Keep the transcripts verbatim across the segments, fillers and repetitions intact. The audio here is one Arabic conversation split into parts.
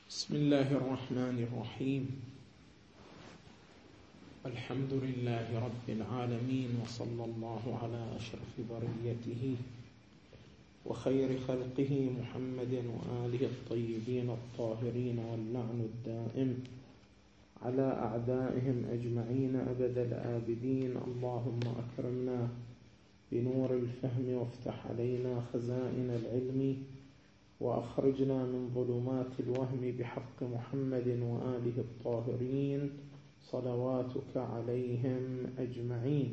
بسم الله الرحمن الرحيم. الحمد لله رب العالمين، وصلى الله على أشرف بريته وخير خلقه محمد وآله الطيبين الطاهرين، واللعن الدائم على أعدائهم أجمعين أبد الآبدين. اللهم أكرمنا بنور الفهم وافتح علينا خزائن العلم، وأخرجنا من ظلمات الوهم بحق محمد وآله الطاهرين صلواتك عليهم أجمعين.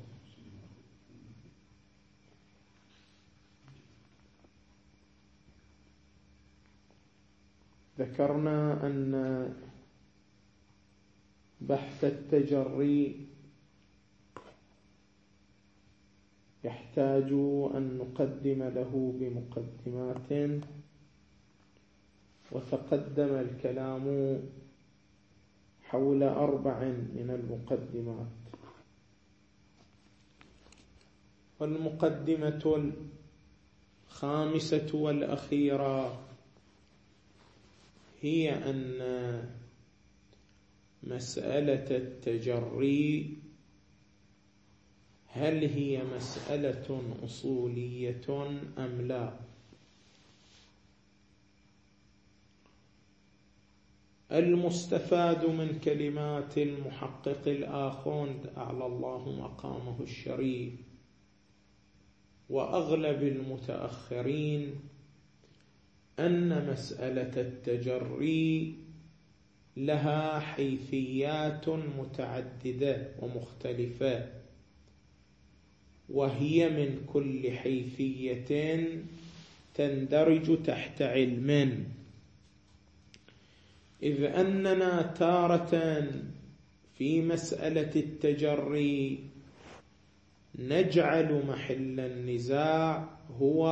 ذكرنا أن بحث التجري يحتاج أن نقدم له بمقدمات، وتقدم الكلام حول أربع من المقدمات. والمقدمة الخامسة والأخيرة هي أن مسألة التجري هل هي مسألة أصولية أم لا؟ المستفاد من كلمات المحقق الآخوند أعلى الله مقامه الشريف وأغلب المتأخرين أن مسألة التجري لها حيثيات متعددة ومختلفة، وهي من كل حيثية تندرج تحت علم، إذ أننا تارة في مسألة التجري نجعل محل النزاع هو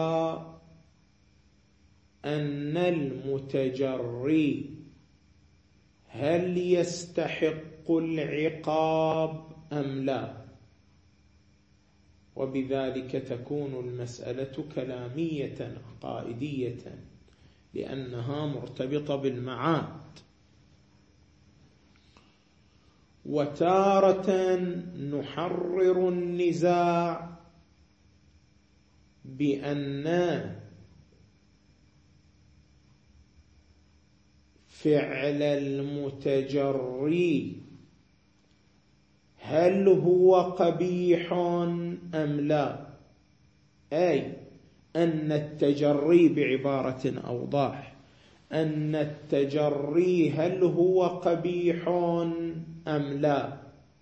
أن المتجري هل يستحق العقاب أم لا، وبذلك تكون المسألة كلامية عقائدية لأنها مرتبطة بالمعاد. وتارة نحرر النزاع بأن فعل المتجري هل هو قبيح أم لا، أي أن التجري بعبارة أوضح أن التجري هل هو قبيح أم لا،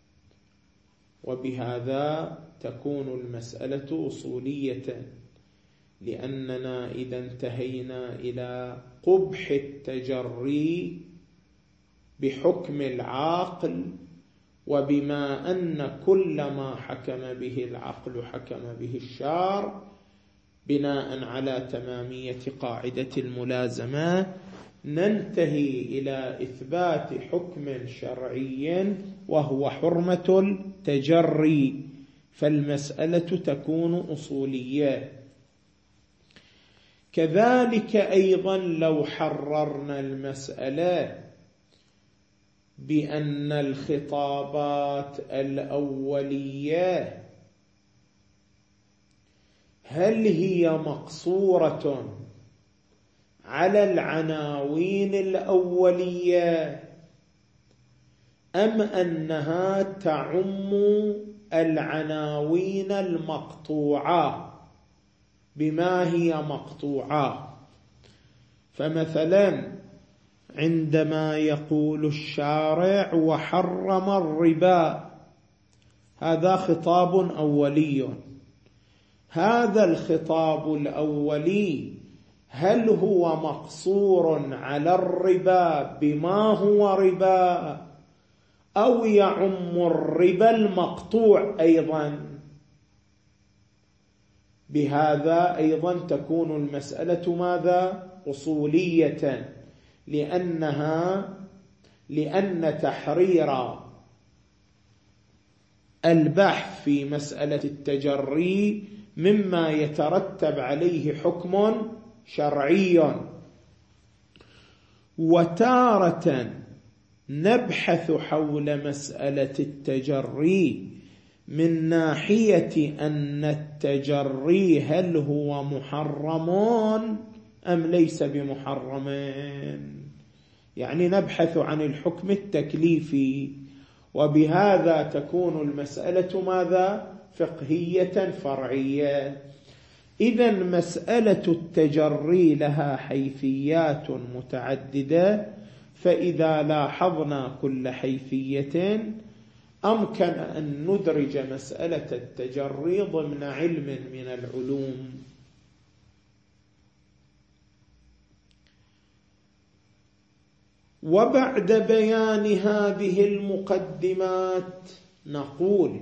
وبهذا تكون المسألة أصولية، لأننا إذا انتهينا إلى قبح التجري بحكم العقل، وبما أن كل ما حكم به العقل حكم به الشرع بناء على تمامية قاعدة الملازمة، ننتهي إلى إثبات حكم شرعي وهو حرمة التجري، فالمسألة تكون أصولية. كذلك أيضا لو حررنا المسألة بأن الخطابات الأولية هل هي مقصورة على العناوين الأولية أم أنها تعم العناوين المقطوعة؟ بما هي مقطوعة؟ فمثلا عندما يقول الشارع وحرم الربا، هذا خطاب أولي، هذا الخطاب الأولي هل هو مقصور على الربا بما هو ربا أو يعم الربا المقطوع أيضا؟ بهذا أيضا تكون المسألة ماذا؟ أصولية، لأنها لأن تحرير البحث في مسألة التجري مما يترتب عليه حكم شرعي. وتارة نبحث حول مسألة التجري من ناحية أن التجري هل هو محرم أم ليس بمحرم، يعني نبحث عن الحكم التكليفي، وبهذا تكون المسألة ماذا؟ فقهية فرعية. إذن مسألة التجري لها حيثيات متعددة، فإذا لاحظنا كل حيثية أمكن أن ندرج مسألة التجري ضمن علم من العلوم. وبعد بيان هذه المقدمات نقول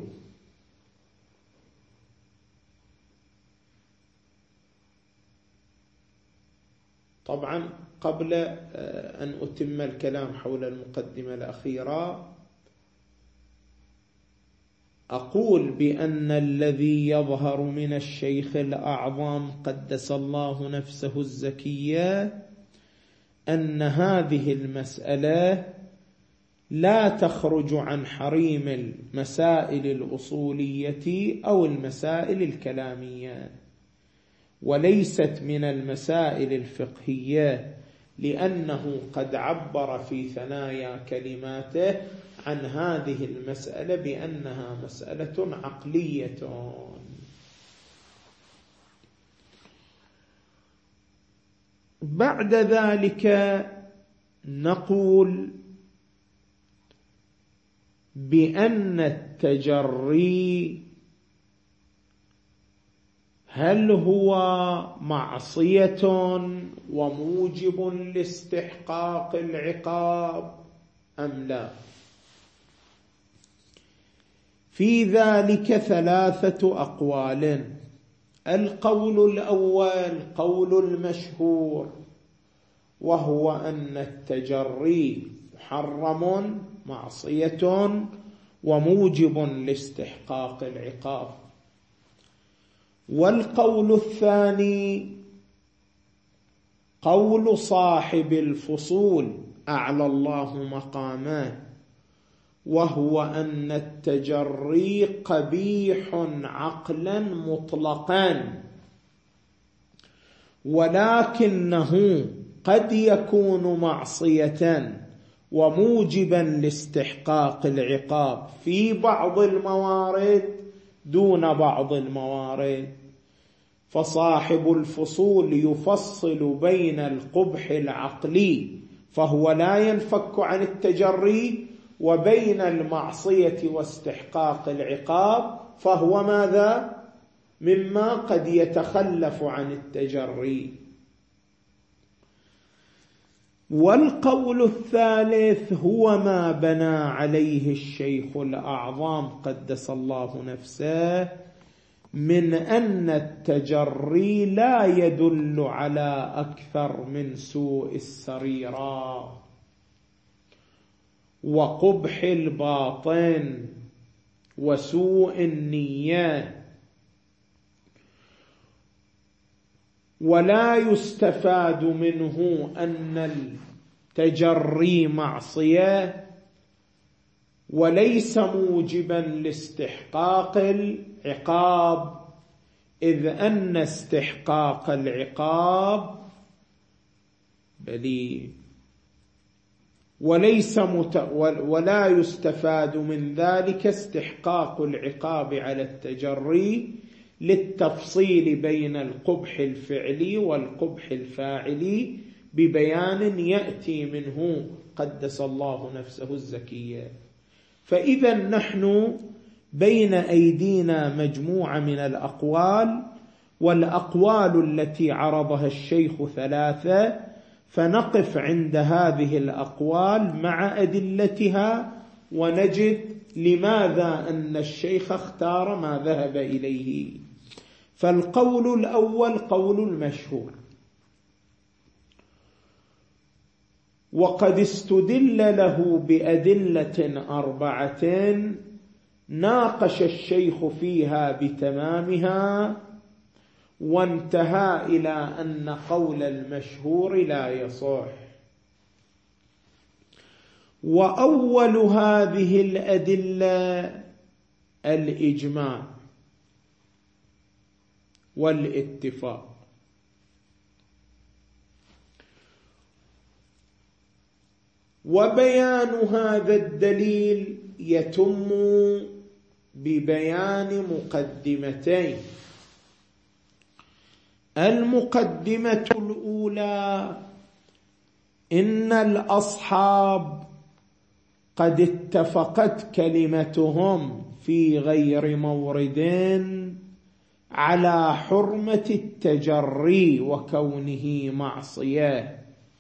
طبعا قبل أن أتم الكلام حول المقدمة الأخيرة أقول بأن الذي يظهر من الشيخ الأعظم قدس الله نفسه الزكية أن هذه المسألة لا تخرج عن حريم المسائل الأصولية أو المسائل الكلامية، وليست من المسائل الفقهية، لأنه قد عبر في ثنايا كلماته عن هذه المسألة بأنها مسألة عقلية. بعد ذلك نقول بأن التجري هل هو معصية وموجب لاستحقاق العقاب أم لا؟ في ذلك ثلاثة أقوال. القول الأول قول المشهور، وهو أن التجري محرم معصية وموجب لاستحقاق العقاب. والقول الثاني قول صاحب الفصول أعلى الله مقامه، وهو أن التجري قبيح عقلا مطلقا، ولكنه قد يكون معصية وموجبا لاستحقاق العقاب في بعض الموارد دون بعض الموارد. فصاحب الفصول يفصل بين القبح العقلي فهو لا ينفك عن التجري، وبين المعصية واستحقاق العقاب فهو ماذا؟ مما قد يتخلف عن التجري. والقول الثالث هو ما بنى عليه الشيخ الأعظم قدس الله نفسه، من أن التجري لا يدل على أكثر من سوء السريرة وقبح الباطن وسوء النية، ولا يستفاد منه أن التجري معصية وليس موجبا لاستحقاق العقاب، إذ أن استحقاق العقاب بلي وليس مت ولا يستفاد من ذلك استحقاق العقاب على التجري للتفصيل بين القبح الفعلي والقبح الفاعلي ببيان يأتي منه قدس الله نفسه الزكية. فإذا نحن بين أيدينا مجموعة من الأقوال، والأقوال التي عرضها الشيخ ثلاثة، فنقف عند هذه الأقوال مع أدلتها ونجد لماذا أن الشيخ اختار ما ذهب إليه. فالقول الأول قول المشهور، وقد استدل له بأدلة أربعة ناقش الشيخ فيها بتمامها، وانتهى إلى أن قول المشهور لا يصح. وأول هذه الأدلة الإجماع والاتفاق. وبيان هذا الدليل يتم ببيان مقدمتين. المقدمة الأولى: إن الأصحاب قد اتفقت كلمتهم في غير مورد على حرمة التجري وكونه معصية،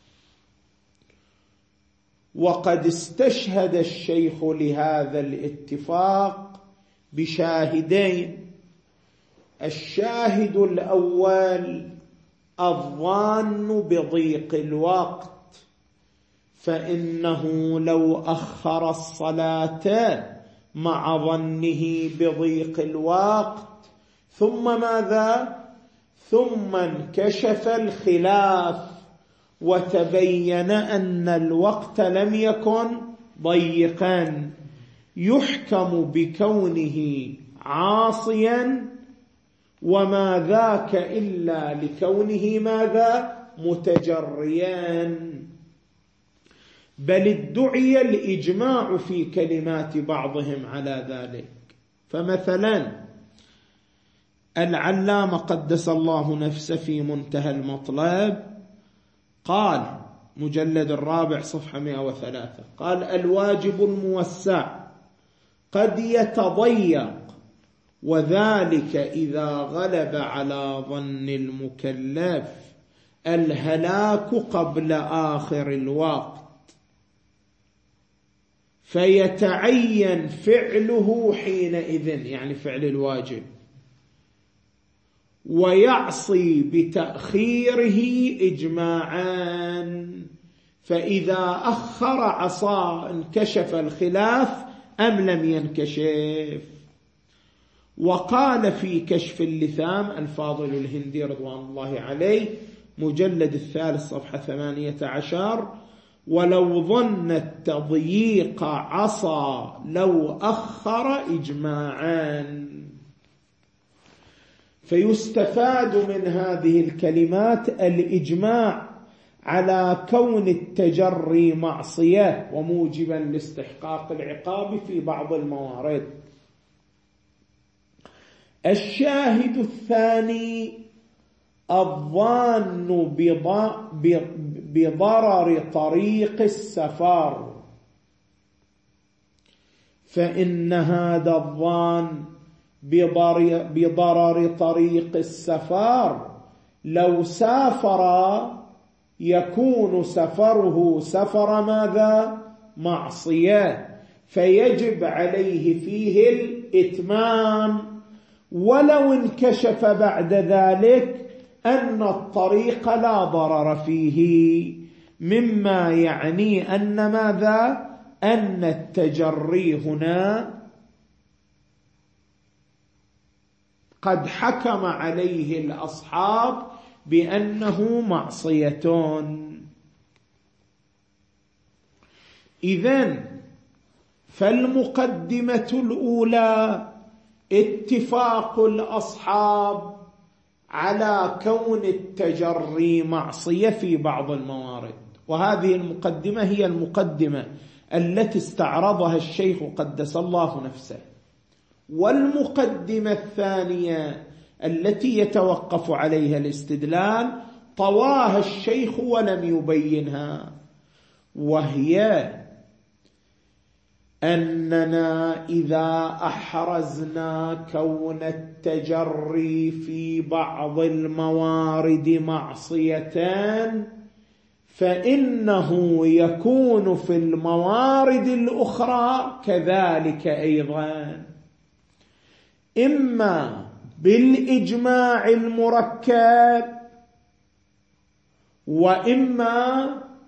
وقد استشهد الشيخ لهذا الاتفاق بشاهدين: الشاهد الأول الظان بضيق الوقت، فإنه لو أخر الصلاة مع ظنه بضيق الوقت ثم ماذا؟ ثم انكشف الخلاف وتبين أن الوقت لم يكن ضيقا، يحكم بكونه عاصيا، وما ذاك إلا لكونه ماذا؟ متجريا. بل ادعي الإجماع في كلمات بعضهم على ذلك. فمثلا العلامة قدس الله نفسه في منتهى المطلب قال، مجلد الرابع صفحة مئة وثلاثة، قال: الواجب الموسع قد يتضيق، وذلك إذا غلب على ظن المكلف الهلاك قبل آخر الوقت، فيتعين فعله حينئذ، يعني فعل الواجب، ويعصي بتأخيره إجماعا. فإذا أخر عصى انكشف الخلاف أم لم ينكشف. وقال في كشف اللثام الفاضل الهندي رضوان الله عليه مجلد الثالث صفحة ثمانية عشر: ولو ظن التضييق عصى لو أخر إجماعا. فيستفاد من هذه الكلمات الإجماع على كون التجري معصية وموجبا لاستحقاق العقاب في بعض الموارد. الشاهد الثاني الظان بضرر طريق السفر، فإن هذا الظان بضرر طريق السفر لو سافر يكون سفره سفر ماذا؟ معصية، فيجب عليه فيه الإتمام، ولو انكشف بعد ذلك أن الطريق لا ضرر فيه، مما يعني أن ماذا؟ أن التجري هنا قد حكم عليه الأصحاب بأنه معصية. إذن فالمقدمة الأولى اتفاق الأصحاب على كون التجري معصية في بعض الموارد، وهذه المقدمة هي المقدمة التي استعرضها الشيخ قدس الله نفسه. والمقدمة الثانية التي يتوقف عليها الاستدلال طواها الشيخ ولم يبينها، وهي أننا إذا أحرزنا كون التجري في بعض الموارد معصيتان فإنه يكون في الموارد الأخرى كذلك أيضا، إما بالإجماع المركب وإما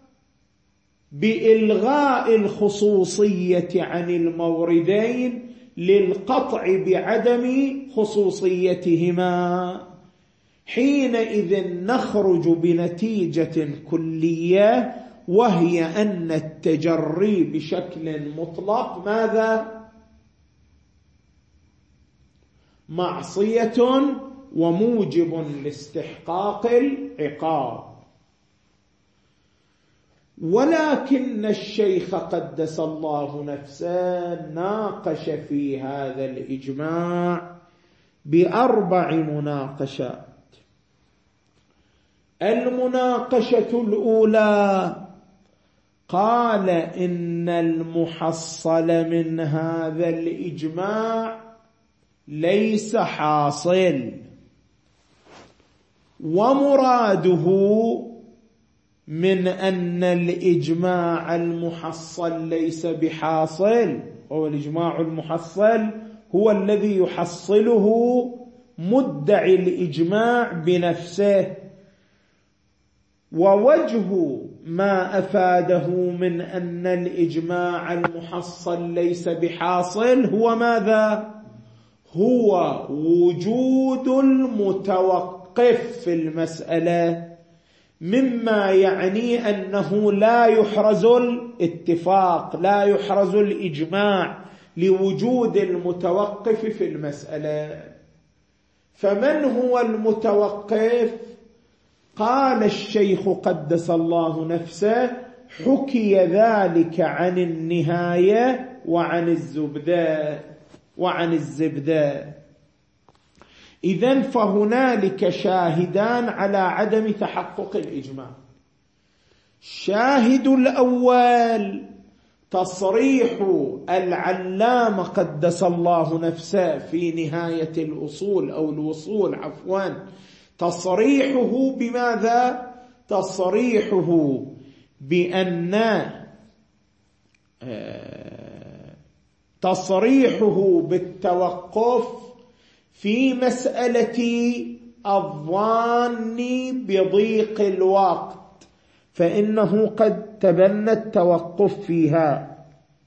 بإلغاء الخصوصية عن الموردين للقطع بعدم خصوصيتهما. حينئذ نخرج بنتيجة كلية وهي أن التجري بشكل مطلق ماذا؟ معصية وموجب لاستحقاق العقاب. ولكن الشيخ قدس الله نفسه ناقش في هذا الإجماع بأربع مناقشات. المناقشة الأولى قال إن المحصل من هذا الإجماع ليس حاصل، ومراده من أن الإجماع المحصل ليس بحاصل، هو الإجماع المحصل هو الذي يحصله مدعي الإجماع بنفسه. ووجه ما أفاده من أن الإجماع المحصل ليس بحاصل هو ماذا؟ هو وجود المتوقف في المسألة، مما يعني أنه لا يحرز الاتفاق، لا يحرز الإجماع لوجود المتوقف في المسألة. فمن هو المتوقف؟ قال الشيخ قدس الله نفسه حكي ذلك عن النهاية وعن الزبدة وعن الزبدة. إذن فهنالك شاهدان على عدم تحقق الإجماع. الشاهد الأول تصريح العلامة قدس الله نفسه في نهاية الأصول أو الوصول عفوا، تصريحه بماذا؟ تصريحه بأن تصريحه بالتوقف في مسألة الظان بضيق الوقت، فإنه قد تبنى التوقف فيها.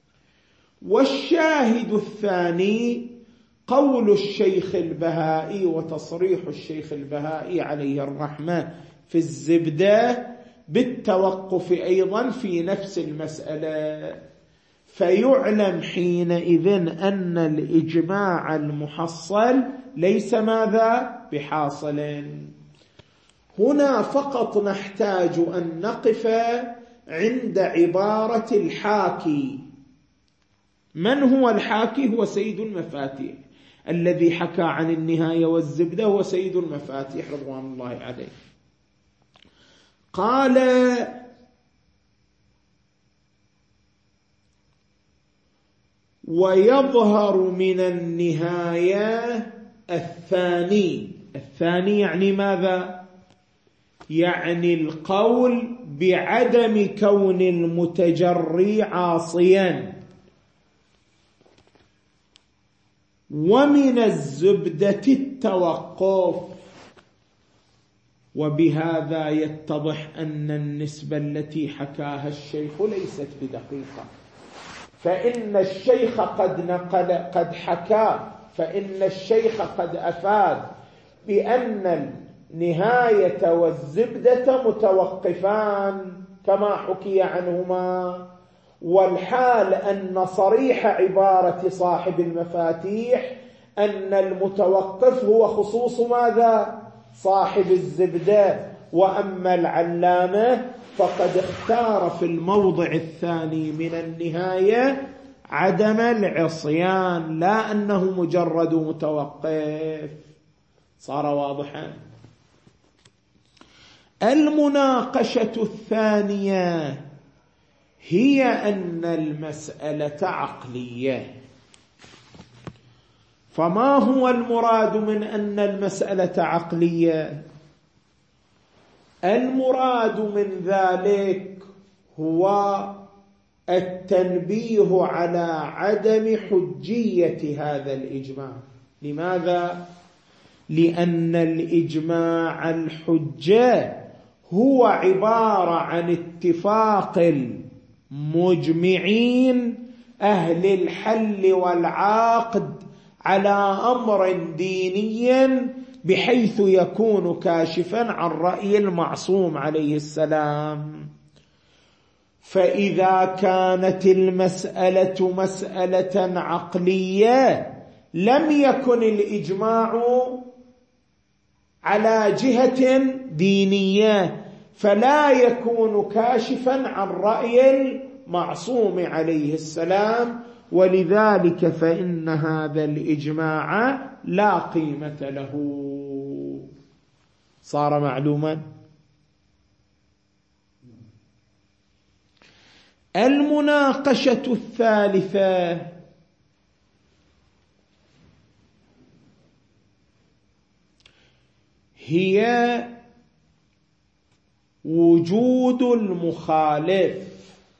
والشاهد الثاني قول الشيخ البهائي وتصريح الشيخ البهائي عليه الرحمة في الزبدة بالتوقف أيضا في نفس المسألة. فيعلم حينئذ أن الإجماع المحصل ليس ماذا؟ بحاصل. هنا فقط نحتاج أن نقف عند عبارة الحاكي. من هو الحاكي؟ هو سيد المفاتيح، الذي حكى عن النهاية والزبدة هو سيد المفاتيح رضوان الله عليه. قال ويظهر من النهاية الثاني. الثاني يعني ماذا؟ يعني القول بعدم كون المتجري عاصيا. ومن الزبدة التوقف. وبهذا يتضح أن النسبة التي حكاها الشيخ ليست بدقيقة، فإن الشيخ قد نقل قد حكى فإن الشيخ قد أفاد بأن النهاية والزبدة متوقفان كما حكي عنهما، والحال أن صريح عبارة صاحب المفاتيح أن المتوقف هو خصوص ماذا؟ صاحب الزبدة. وأما العلامة فقد اختار في الموضع الثاني من النهاية عدم العصيان، لا أنه مجرد متوقف. صار واضحا؟ المناقشة الثانية هي أن المسألة عقلية. فما هو المراد من أن المسألة عقلية؟ المراد من ذلك هو التنبيه على عدم حجية هذا الإجماع. لماذا؟ لأن الإجماع الحجة هو عبارة عن اتفاق المجمعين أهل الحل والعقد على أمر ديني بحيث يكون كاشفا عن رأي المعصوم عليه السلام. فإذا كانت المسألة مسألة عقلية لم يكن الإجماع على جهة دينية، فلا يكون كاشفا عن رأي المعصوم عليه السلام، ولذلك فإن هذا الإجماع لا قيمة له. صار معلوما؟ المناقشة الثالثة هي وجود المخالف،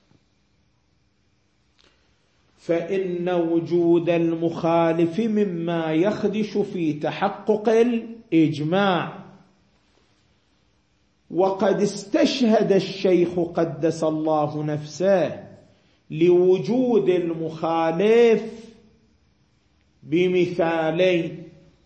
فإن وجود المخالف مما يخدش في تحقق الإجماع. وقد استشهد الشيخ قدس الله نفسه لوجود المخالف بمثالين.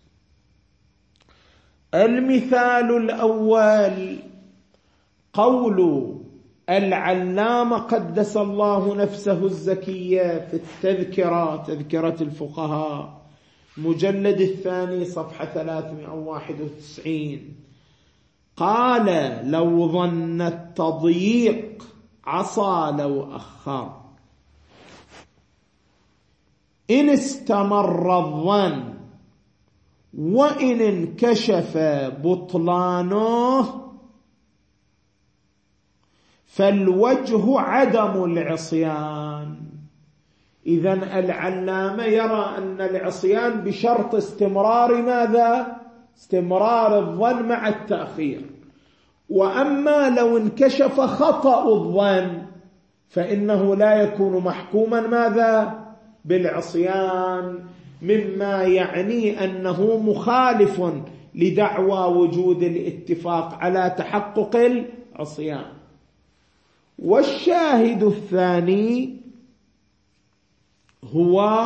المثال الأول قول العلامة قدس الله نفسه الزكية في التذكرة، تذكرة الفقهاء، مجلد الثاني صفحة ثلاثمائة وواحد وتسعين، قال: لو ظن التضييق عصى لو أخر، إن استمر الظن وإن انكشف بطلانه فالوجه عدم العصيان. إذن العلامة يرى أن العصيان بشرط استمرار ماذا؟ استمرار الظن مع التأخير. وأما لو انكشف خطأ الظن فإنه لا يكون محكوما ماذا؟ بالعصيان، مما يعني أنه مخالف لدعوى وجود الاتفاق على تحقق العصيان. والشاهد الثاني هو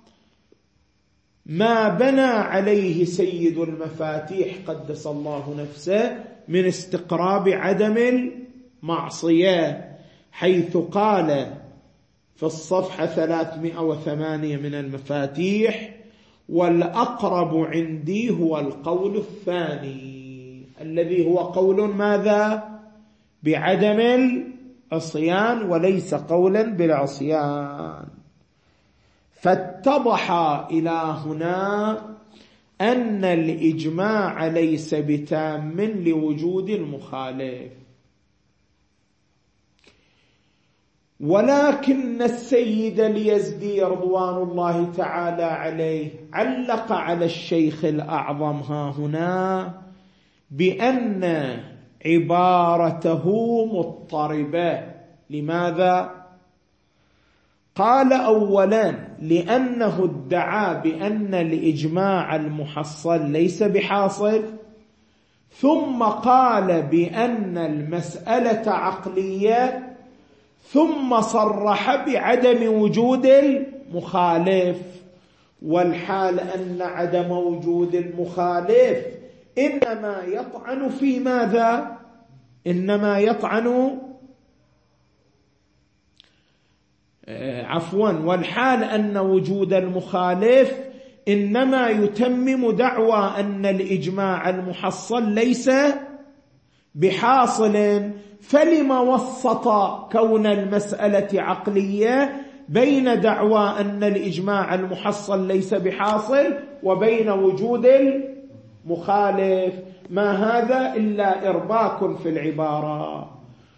ما بنى عليه سيد المفاتيح قدس الله نفسه من استقراب عدم المعصية، حيث قال في الصفحة ثلاثمائة وثمانية من المفاتيح: والأقرب عندي هو القول الثاني، الذي هو قول ماذا؟ بعدم العصيان وليس قولا بالعصيان. فاتضح إلى هنا أن الإجماع ليس بتام لوجود المخالف، ولكن السيد اليزدي رضوان الله تعالى عليه علق على الشيخ الأعظم ها هنا بأن عبارته مضطربة. لماذا؟ قال: أولا لأنه ادعى بأن الإجماع المحصل ليس بحاصل، ثم قال بأن المسألة عقلية، ثم صرح بعدم وجود المخالف، والحال أن عدم وجود المخالف إنما يطعن في ماذا؟ إنما يطعن عفوا والحال أن وجود المخالف إنما يتمم دعوى أن الإجماع المحصل ليس بحاصل. فلما وسط كون المسألة عقلية بين دعوى أن الإجماع المحصل ليس بحاصل وبين وجود المخالف؟ ما هذا إلا إرباك في العبارة.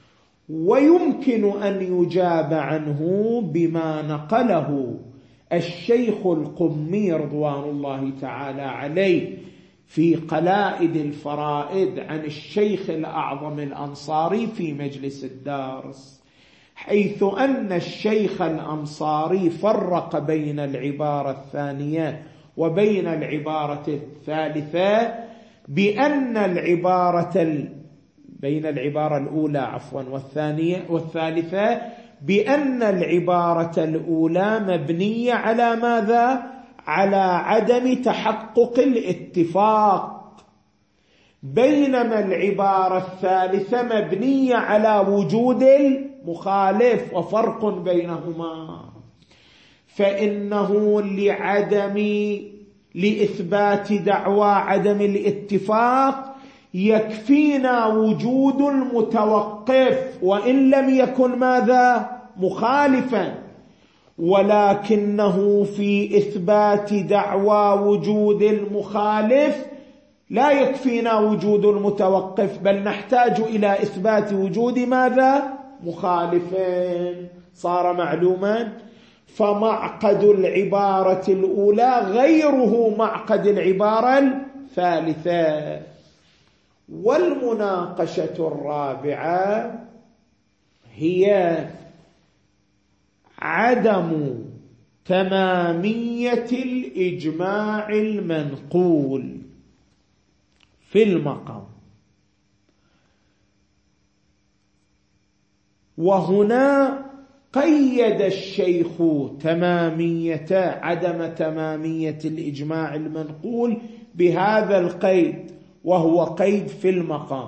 ويمكن أن يجاب عنه بما نقله الشيخ القمي رضوان الله تعالى عليه في قلائد الفرائد عن الشيخ الأعظم الأنصاري في مجلس الدارس، حيث أن الشيخ الأنصاري فرق بين العبارة الثانية وبين العبارة الثالثة بأن العبارة بين العبارة الأولى عفوا والثانية والثالثة بأن العبارة الأولى مبنية على ماذا؟ على عدم تحقق الاتفاق، بينما العبارة الثالثة مبنية على وجود المخالف وفرق بينهما، فإنه لعدم لإثبات دعوى عدم الاتفاق يكفينا وجود المتوقف وإن لم يكن ماذا مخالفا، ولكنه في إثبات دعوى وجود المخالف لا يكفينا وجود المتوقف، بل نحتاج إلى إثبات وجود ماذا مخالفين. صار معلوما؟ فمعقد العبارة الأولى غيره معقد العبارة الثالثة. والمناقشة الرابعة هي عدم تمامية الإجماع المنقول في المقام. وهنا قيد الشيخ تمامية عدم تمامية الإجماع المنقول بهذا القيد، وهو قيد في المقام،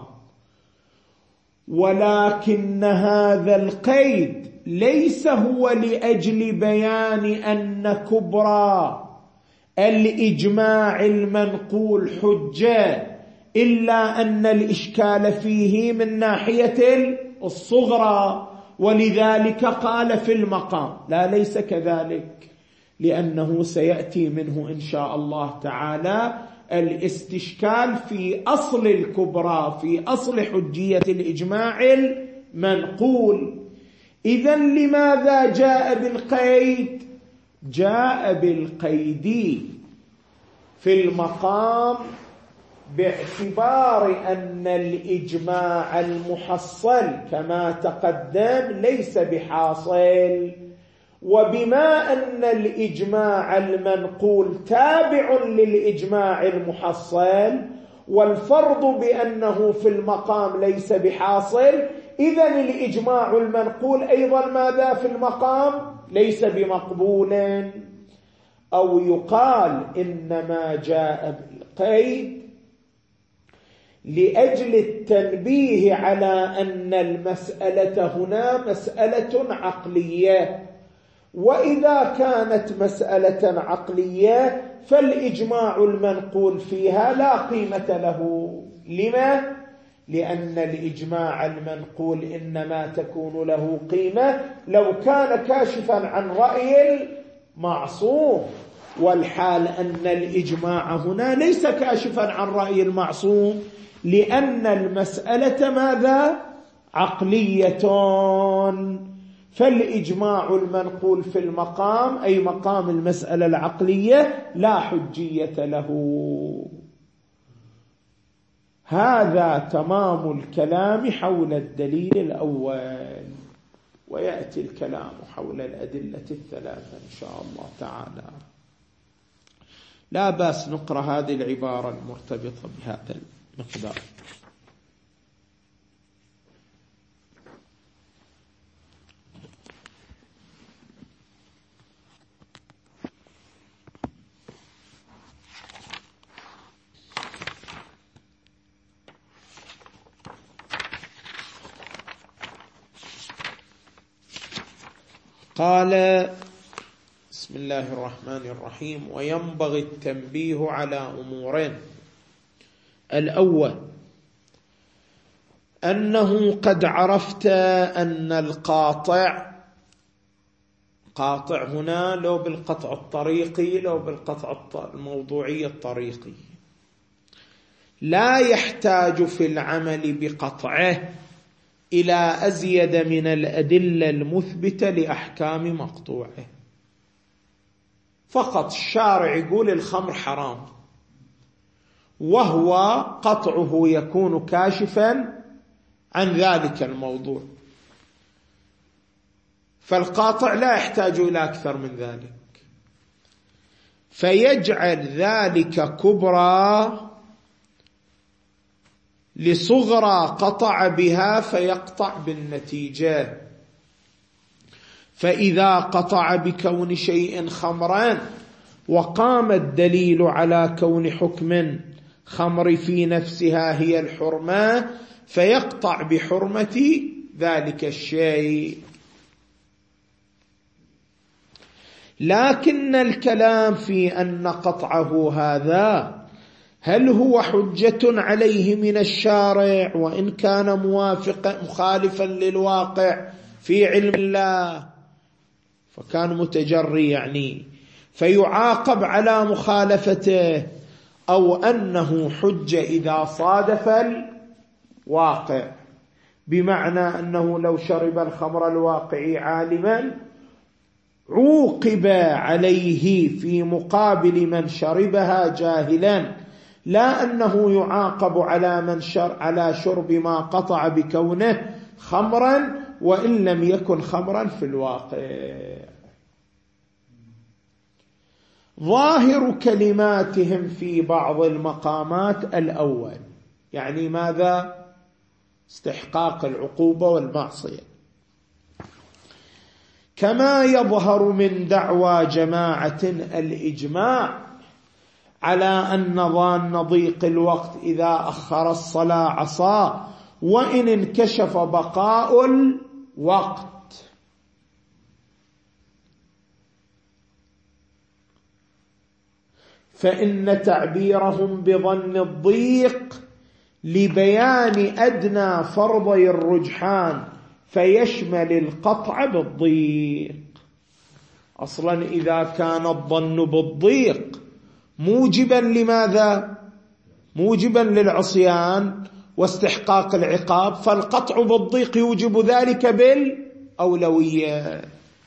ولكن هذا القيد ليس هو لأجل بيان أن كبرى الإجماع المنقول حجة، إلا أن الإشكال فيه من ناحية الصغرى، ولذلك قال في المقام. لا، ليس كذلك، لأنه سيأتي منه إن شاء الله تعالى الاستشكال في أصل الكبرى، في أصل حجية الإجماع المنقول. إذن لماذا جاء بالقيد؟ جاء بالقيد في المقام باعتبار أن الإجماع المحصل كما تقدم ليس بحاصل، وبما أن الإجماع المنقول تابع للإجماع المحصل، والفرض بأنه في المقام ليس بحاصل، إذن الإجماع المنقول أيضا ماذا في المقام؟ ليس بمقبول. أو يقال إنما جاء بالقيد لأجل التنبيه على أن المسألة هنا مسألة عقلية، وإذا كانت مسألة عقلية فالإجماع المنقول فيها لا قيمة له. لما؟ لأن الإجماع المنقول إنما تكون له قيمة لو كان كاشفا عن رأي المعصوم، والحال أن الإجماع هنا ليس كاشفا عن رأي المعصوم، لأن المسألة ماذا؟ عقلية. فالإجماع المنقول في المقام أي مقام المسألة العقلية لا حجية له. هذا تمام الكلام حول الدليل الأول، ويأتي الكلام حول الأدلة الثلاثة إن شاء الله تعالى. لا بأس نقرأ هذه العبارة المرتبطة بهذا المقدار. قال بسم الله الرحمن الرحيم: وينبغي التنبيه على أمورين. الأول أنه قد عرفت أن القاطع، قاطع هنا لو بالقطع الطريقي لو بالقطع الموضوعي الطريقي، لا يحتاج في العمل بقطعه إلى أزيد من الأدلة المثبتة لأحكام مقطوعه. فقط الشارع يقول الخمر حرام، وهو قطعه يكون كاشفا عن ذلك الموضوع، فالقاطع لا يحتاج إلى أكثر من ذلك، فيجعل ذلك كبرى لصغرى قطع بها فيقطع بالنتيجة. فإذا قطع بكون شيء خمرا وقام الدليل على كون حكم الخمر في نفسها هي الحرمة، فيقطع بحرمة ذلك الشيء. لكن الكلام في أن قطعه هذا هل هو حجة عليه من الشارع وإن كان موافقا مخالفا للواقع في علم الله، فكان متجري يعني فيعاقب على مخالفته، أو أنه حجة إذا صادف الواقع، بمعنى أنه لو شرب الخمر الواقعي عالما عوقب عليه في مقابل من شربها جاهلا، لا أنه يعاقب على من شر على شرب ما قطع بكونه خمرا وإن لم يكن خمرا في الواقع. ظاهر كلماتهم في بعض المقامات الأول، يعني ماذا؟ استحقاق العقوبة والمعصية، كما يظهر من دعوى جماعة الإجماع على أن ظان ضيق الوقت إذا أخر الصلاة عصاه وإن انكشف بقاء الوقت. فإن تعبيرهم بظن الضيق لبيان أدنى فرضي الرجحان فيشمل القطع بالضيق. أصلا إذا كان الظن بالضيق موجبا لماذا؟ موجبا للعصيان واستحقاق العقاب، فالقطع بالضيق يوجب ذلك بالأولوية.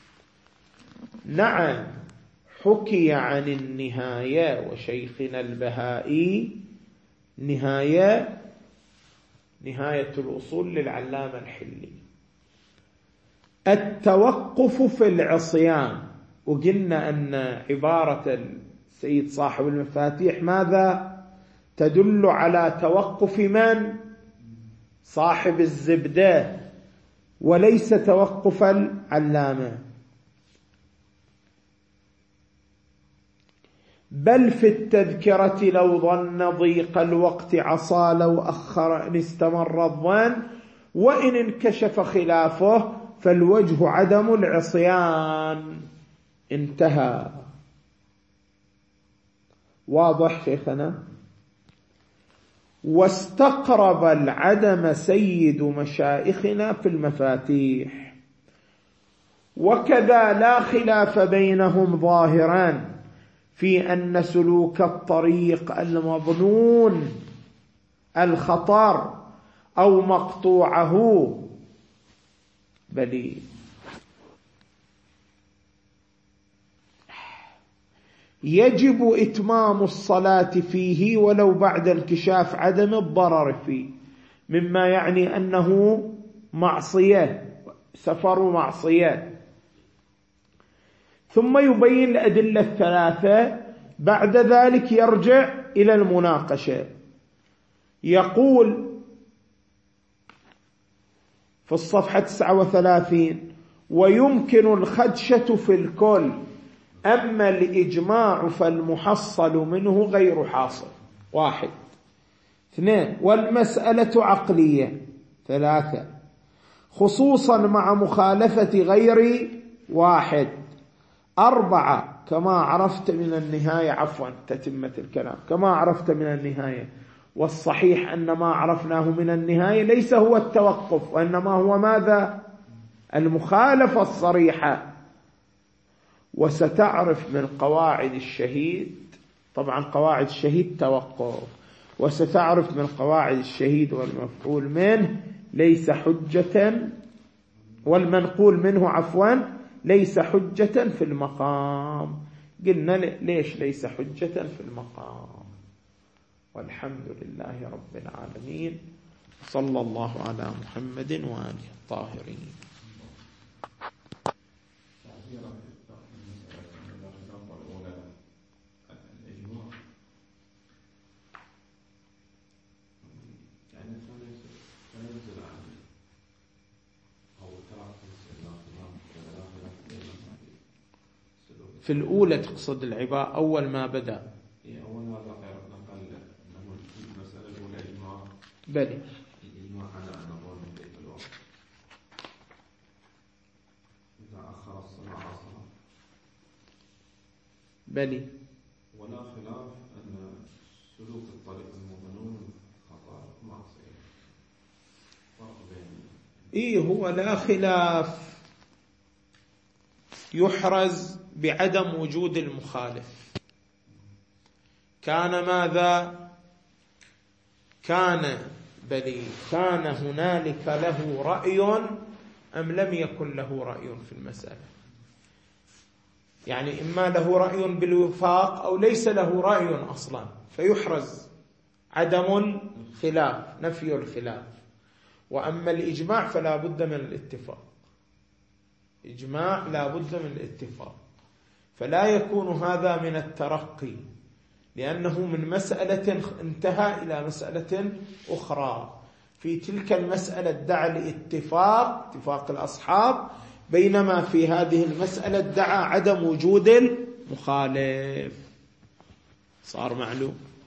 نعم، حكي عن النهاية وشيخنا البهائي، نهاية نهاية الأصول للعلامة الحلي، التوقف في العصيان، وقلنا أن عبارة السيد صاحب المفاتيح ماذا؟ تدل على توقف من؟ صاحب الزبدة، وليس توقف العلامة. بل في التذكرة لو ظن ضيق الوقت عصى لو أخر إن استمر الظن وإن انكشف خلافه فالوجه عدم العصيان. انتهى. واضح شيخنا؟ واستقرب العدم سيد مشايخنا في المفاتيح، وكذا لا خلاف بينهم ظاهران في أن سلوك الطريق المظنون الخطر أو مقطوعه بل يجب إتمام الصلاة فيه ولو بعد انكشاف عدم الضرر فيه، مما يعني أنه معصية، سفر معصية. ثم يبين الأدلة الثلاثة، بعد ذلك يرجع إلى المناقشة. يقول في الصفحة تسعة وثلاثين: ويمكن الخدشة في الكل، أما الإجماع فالمحصل منه غير حاصل. واحد. اثنين، والمسألة عقلية. ثلاثة، خصوصا مع مخالفة غير واحد. أربعة، كما عرفت من النهاية، عفوا تتمة الكلام، كما عرفت من النهاية، والصحيح أن ما عرفناه من النهاية ليس هو التوقف، وإنما هو ماذا؟ المخالفة الصريحة. وستعرف من قواعد الشهيد، طبعا قواعد الشهيد توقف، وستعرف من قواعد الشهيد والمفعول منه ليس حجة، والمنقول منه عفوا ليس حجة في المقام. قلنا ليش ليس حجة في المقام. والحمد لله رب العالمين، صلى الله على محمد وآله الطاهرين. في الأولى تقصد العبارة أول ما بدأ، بلي بلي ولا خلاف أن سلوك الطريق المظنون خطأ معصية. إيه هو لا خلاف يحرز بعدم وجود المخالف. كان ماذا؟ كان بلي كان هنالك له رأي أم لم يكن له رأي في المسألة؟ يعني إما له رأي بالوفاق أو ليس له رأي أصلا، فيحرز عدم الخلاف، نفي الخلاف. وأما الإجماع فلا بد من الاتفاق، إجماع لا بد من الاتفاق، فلا يكون هذا من الترقي، لأنه من مسألة انتهى إلى مسألة أخرى. في تلك المسألة ادعى الاتفاق، اتفاق الأصحاب، بينما في هذه المسألة ادعى عدم وجود المخالف. صار معلوم.